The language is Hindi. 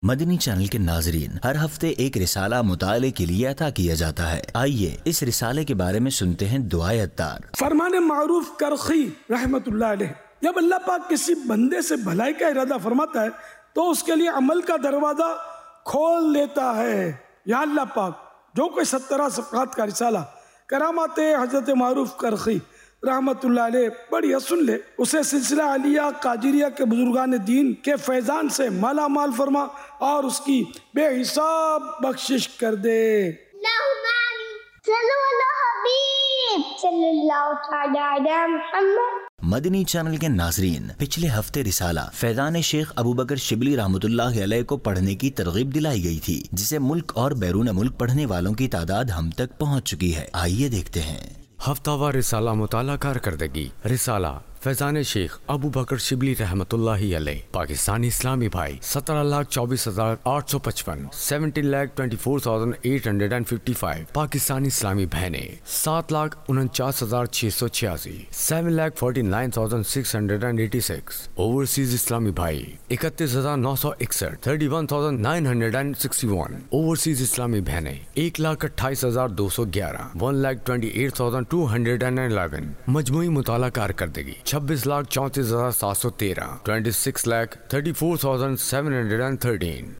मदनी चैनल के नाजरीन, हर हफ्ते एक रिसाला मुताले के लिए अता किया जाता है। आइए इस रिसाले के बारे में सुनते हैं दुआए अत्तार। फरमान मारूफ करखी रहमतुल्लाह अलैह, जब अल्लाह पाक किसी बंदे से भलाई का इरादा फरमाता है तो उसके लिए अमल का दरवाजा खोल देता है। या अल्लाह पाक जो कोई 17 सफ़हात का रिसाला करामात हजरत मारूफ करखी रहमतुल्लाह अलैह बढ़िया सुन ले, उसे सिलसिला अलिया कादिरिया के बुजुर्गान दीन के फैजान से माला माल फरमा और उसकी बेहिसाब बख्शिश कर दे। मदनी चैनल के नाजरीन, पिछले हफ्ते रिसाला फैजान शेख अबू बकर शिबली रहमतुल्लाह अलैह को पढ़ने की तरगीब दिलाई गई थी, जिसे मुल्क और बैरून मुल्क पढ़ने वालों की तादाद हम तक पहुँच चुकी है। आइए देखते हैं। हफ्तावार रिसाला मुताला कारकर्दगी। रिसाला फैजान शेख अबू बकर शिबली रहमतुल्लाहि अलैह, पाकिस्तानी इस्लामी भाई 17,24,855, 17,24,855 पाकिस्तानी इस्लामी बहनें, 7,49,686, 7,49,686 ओवरसीज इस्लामी भाई, 31,961, 31,961 ओवरसीज इस्लामी बहनें, 1,28,211, 1,28,211 मजमुई मुताला कारकर्दगी 26,34,713, 26,34,713